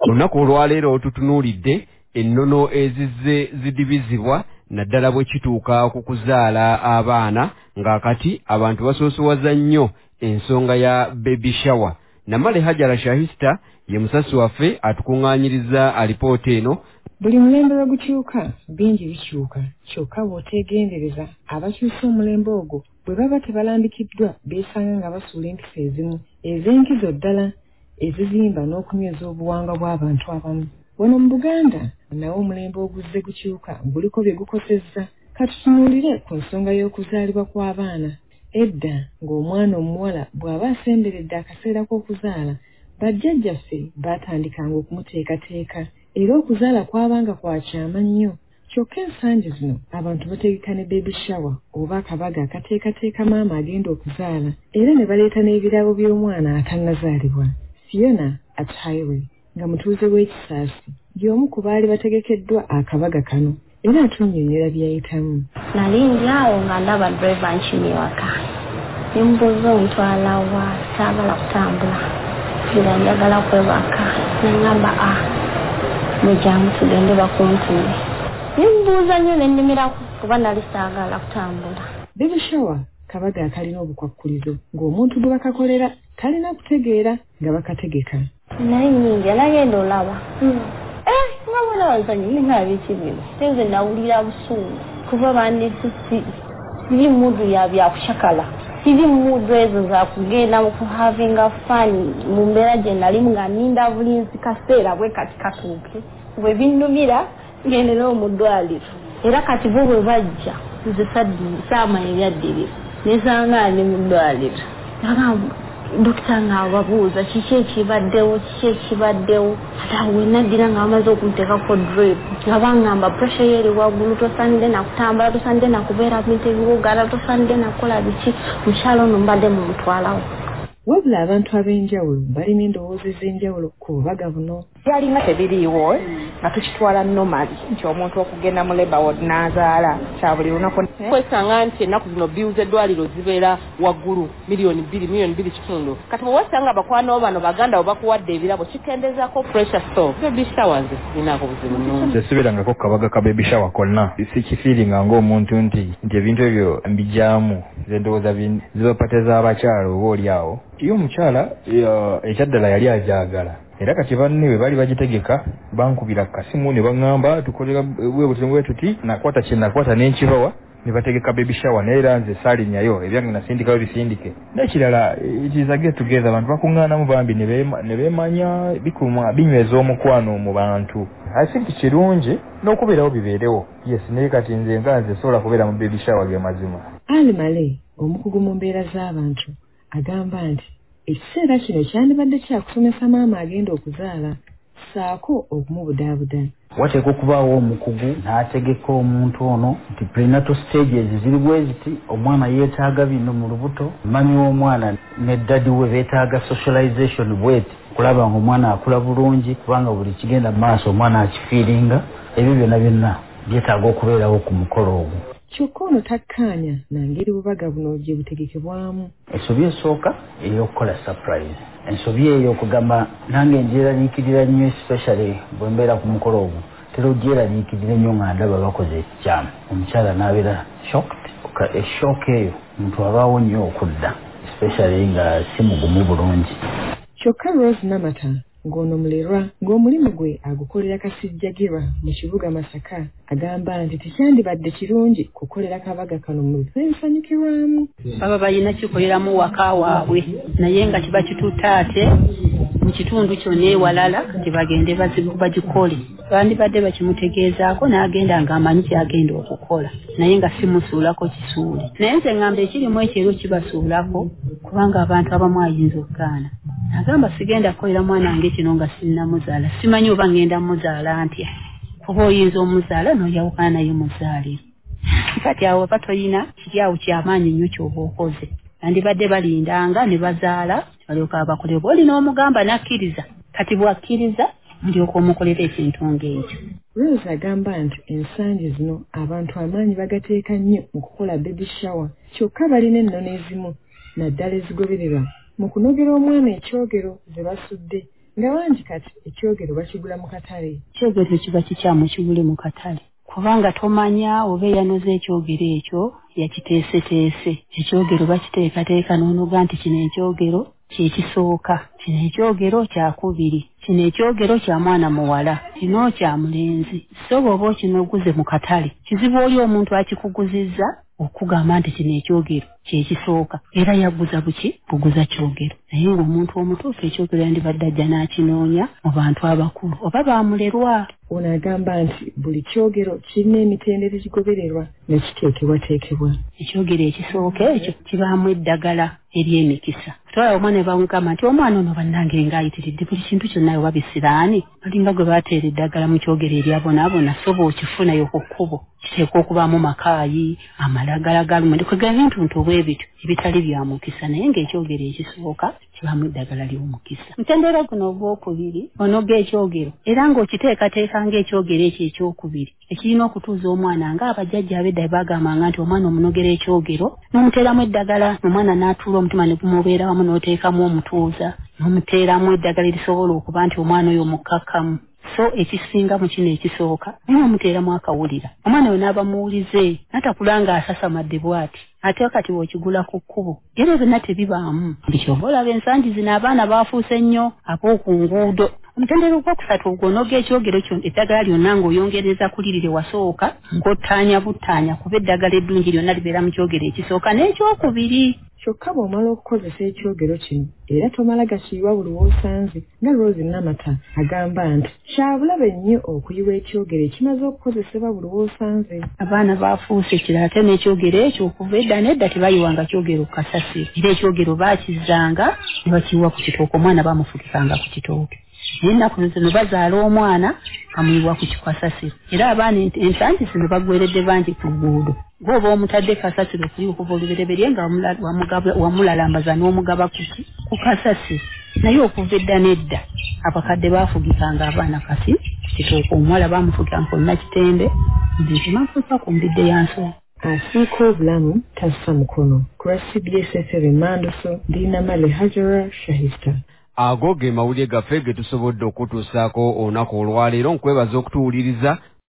Olunaku olwaleero tutunuulidde ennono ezizze zidibizibwa naddala bwe kituuka ku kuzaala abaana ng'akati abantu basoosowaza nnyo ensonga ya baby shower. Namale Hajara Shahista ye musasi waffe atukuŋŋaanyiriza alipoota eno. Buli mulembe we gukyuka bingi bikyuka kyokka bw'oteegendereza abakyusa omulembe ogwo bwe baba tebalambikiddwa beesanga nga basuula empisa ezimu ez'enkizo ddala ezizimba n'okunyweza obuwangwa bw'abantu abamu. Wano mu Buganda nawo omulembe oguzze gukyuka guliko bye gukosezza. Katutunuulire ku nsonga y'okuzaalibwa kw'abaana. Edda ng'omwana omuwala bw'aba asemberedde akaseera k'okuzaala bajjajjaffe baatandikanga okumuteekateeka era okuzaala kwabanga kwa kyama nnyo. Kyokka ensangi zino abantu bategeka ne baby shower oba akabaga akateekateeka maama agenda okuzaala era ne baleeta n'ebirabo by'omwana atannazaalibwa. Fiona at Highway nga mutuuze w'ekisaasi y'omu ku baali bategekeddwa akabaga kano era atunnyonnyola byayitamu. Nali ndi awo nga ndaba driver nkinye waka ne mbuuza ontwala wa saagala kutambula era njagala kwebaka neŋŋamba mujyamu tugende bakuntuule ne mbuuza nnyo ne nnimiraku kuba nali saagala kutambula. Baby shower kabaga akalina obukwakkulizo ng'omuntu gwe bakakolera talina kutegeera nga bakategeka. Naye nnyingi nagenda olaba nga bwena bazanyi nabiki bino tenze nawulira busungu kuba bandisi siri mudu ya byakushakala siri mudu ezo za kugenda mu kuhavinga fani mu mbeera gye nalimu nga ninda bulinzi kaseera bwe kati katuuke bwe binnumira ngendera omuddwaliro era kati bo bwe bajja nze saama ebyaddirira nesanga ndi mu ddwaliro dokita ng'ababuuza kiki ekibaddewo ate awo wenaddira ng'amaze okunteekako drip nga baŋŋamba pressure ye eri waggulu tosanidde nakutambula tosanidde nakubeera bintu ebiwugala tosanidde nakola biki mukyalo ono mbadde mumutwalawo. Wabula abantu ab'enjawulo balina endowooza ez'enjawulo ku bubaga buno. Byalinga tebiriiwo nga tukitwala nomali nti omuntu okugenda mu labor ward n'azaala kya buli lunaku. Kwesanga nti ennaku zino bill z'eddwaliro zibeera waggulu miliyoni 2.5. Kati bwe wasanga abakwano bano baganda bwe bakuwadde ebirabo kikendezaako pressure stove. Baby shower nze sirinaako buzibu nnungi. Tesibeerangako kabaga ka baby shower konna. Sikifiiringa ng'omuntu nti ebintu ebyo mbijjaamu z'endowooza zibapateza abakyala oba oli awo. Iyo omukyala ekyaddala yali ajaagala era kati banne bwe baali bagitegeka bankubira kasimu ne baŋŋamba tukolera bwe tuti nakwata kye nakwata n'enkibawa ne bategeka baby shower naye era nze saalinnyayo ebyange nasindikayo bisindike. N'ekirala it is a get together abantu bakuŋŋaanamu bambi ne beemanya bikuma binyweza omukwano mu bantu. I think kirungi n'okubeerawo bibeerewo. Yes, naye kati nze nga nze sobola kubeera mu baby shower ge mazima. Ali Male omukugu mu mbeera z'abantu agamba nti ekiseera kino kyandibadde kyakusomesa maama agenda okuzaala saako okumubudaabuda. Wateeka okubaawo omukugu n'ategeka omuntu ono nti prenatal stages ziri bwe ziti omwana yeetaaga bino mu lubuto mami w'omwana ne ddadi we beetaaga socialization bweti kulaba ng'omwana akula bulungi kubanga buli kigenda mu maaso omwana akifiiringa ebyo byonna byetaaga okubeerawo ku mukolo ogwo. Kyokka ono takkaanya nangeri bubaga buno gye butegekebwamu. Ensobi esooka ey'okukola surprise. Ensobi eyo okugamba nange ngyeraliikirira nnyo especially bwe mbeera ku mukolo ogwo tera ogyeraliikirira nnyo nga ndaba bakoze ekikyamu omukyala n'abeera shocked. Eshock eyo omuntu abaawo nnyo okudda especially nga si mugumu bulungi. Kyokka Rose Namata ng'ono mulerwa ng'omulimu gwe agukolera Kasijjagirwa mu kibuga Masaka agamba nti tekyandibadde kirungi kukolera kabaga kano mu bifo ebisanyukirwamu. Baba balina kikoleramu waka waabwe naye nga kiba kituuta ate mu kitundu kyonna ewalala tebagende bagikole. Bandibadde bakimutegeezaako n'agenda ng'amanyi kyagenda okukola naye nga simusuulako kisuuli. Naye nze ngamba ekirimu ekyeru kibasuulako kubanga abantu abamu ayinza okugaana. Agamba sigenda kukolera mwana wange kino nga sinnamuzaala simanyi oba ngenda muzaala ntya kuba oyinza omuzaala n'oyawukana naye muzaaliro. Kati awo oba toyina kiri awo kyamaanyi nnyo ky'oba okoze. Bandibadde balindanga ne bazaala balyoka bakolera oba olina omugamba n'akkiriza kati bw'akkiriza ndyoka omukolera ekintu ng'ekyo. Rose agamba nti ensangi zino abantu amaanyi bagateeka nnyo mu kukola baby shower kyokka balina ennono ezimu naddala ezigobererwa mu kunogera omwana ekyogero ze basudde nga wangi kati ekyogero bakigula mu katale. Ekyogero kiba kikyamu kigule mu katale kubanga tomanya oba yanoza ekyogero ekyo yakiteeseteese. Ekyogero bakiteekateeka n'onoga nti kino ekyogero kyekisooka, kino ekyogero kyakubiri, kino ekyogero kya mwana muwala, kino kya mulenzi. So bw'oba okinoguze mu katale kizibu oli omuntu akikuguzizza okugamba nti kino ekyogero kyekisooka era yaguza buguza kyogero. Naye ng'omuntu omutuufu ekyogero yandibadde ajja n'akinoonya mu bantu abakulu oba bamulerwa. Ono agamba nti buli kyogero kirina emitendera egigobererwa ne kiteekebwateekebwa. Ekyogero ekisooka ekyo kibaamu eddagala ery'emikisa. Twala omwana ne bamugamba nti omwana ono bannange ng'ayitiridde buli kintu kyonna oba bisiraani balinga gwe baateera eddagala mu kyogero eryabonaabona so bw'okifunayo ku kkubo kiteekwa okubaamu makaayi amalagala galumwe kwegala entuntu obwebityo ebitali bya mukisa naye ng'ekyogero ekisooka kibaamu eddagala ly'omukisa. Mutendera guno ogwokubiri onoga ekyogero era ng'okiteekateeka ng'ekyogero ekyo ekyokubiri ekirina okutuuza omwana ng'abajjajja ab'edda baagambanga nti omwana omunogera ekyogero n'omuteeramu eddagala omwana n'atuula omutima ne gumubeera wamu n'oteekamu omutuuza n'omuteeramu eddagala erisobola okuba nti omwana oyo mukkakkamu. So ekisinga mu kino ekisooka naye omuteeramu akawulira omwana we n'aba muwulize natakula ng'asasamadde bw'ati ate kati bw'okigula ku kkubo era byonna tebibaamu. Bikyova olaba ensangi zino abaana baafuuse nnyo ab'oku nguudo. Omutendera ogwokusatu ogwonoga ekyogero kyo eddagala lyonna ng'oyongereza kulirire wasooka ng'ottaanya buttaanya kuba eddagala eddungi lyonna libeera mu kyogero ekisooka n'ekyokubiri. Kyokka bw'omala okukozesa ekyogero kino era tomala gakiyiwa buli w'osanze nga Rose Namata agamba nti kyabulabe nnyo okuyiwa ekyogero ekimaze okukozesebwa buli w'osanze. Abaana baafuuse kirala ate n'ekyogero ekyo okuva edda n'edda tebayiwanga kyogero kasasiro era ekyogero baakizzanga ne bakiyiwa ku kitooke omwana baamufukikanga ku kitooke. Naye ennaku zino bazaala omwana amuyiwa ku kasasiro era abaana ensangi zino baggweredde bangi ku luguudo. Gw'oba omutadde kasasiro kuli okuva olubereberye nga wamulalambaza n'omugaba ku kasasiro naye okuva edda n'edda abakadde baafugikanga abaana kasi kitooke omuwala baamufugika nkonna kitembe nti mafuuka ku mbidde ya nsolo. Asiika obulamu tassa mukono. Ku CBS FM Mandoso Dina Male Hajara Shahista. Ago ge mawulire gaffe ge tusobodde okutuusaako olunaku olwaleero nkwebaza okutuwuliriza